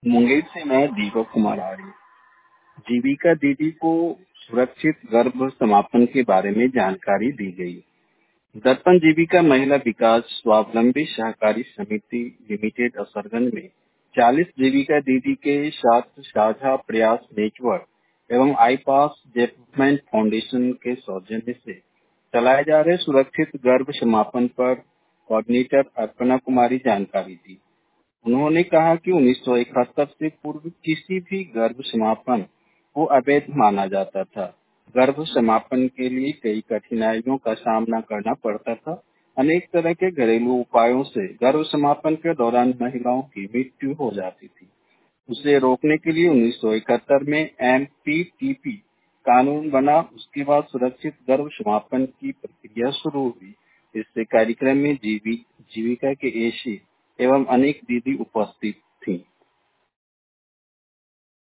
मुंगेर से मैं दीपक कुमार आर्य। जीविका दीदी को सुरक्षित गर्भ समापन के बारे में जानकारी दी गई। दर्पण जीविका महिला विकास स्वावलंबी सहकारी समिति लिमिटेड असरगंज में 40 जीविका दीदी के साथ साझा प्रयास नेटवर्क एवं आईपास डेवलपमेंट फाउंडेशन के सौजन्य से चलाए जा रहे सुरक्षित गर्भ समापन पर कोऑर्डिनेटर अर्पणा कुमारी जानकारी दी। उन्होंने कहा कि 1971 से पूर्व किसी भी गर्भ समापन को अवैध माना जाता था। गर्भ समापन के लिए कई कठिनाइयों का सामना करना पड़ता था। अनेक तरह के घरेलू उपायों से गर्भ समापन के दौरान महिलाओं की मृत्यु हो जाती थी। उसे रोकने के लिए 1971 में एमपीटीपी कानून बना। उसके बाद सुरक्षित गर्भ समापन की प्रक्रिया शुरू हुई। इससे कार्यक्रम में जीविका के एसी एवं अनेक दीदी उपस्थित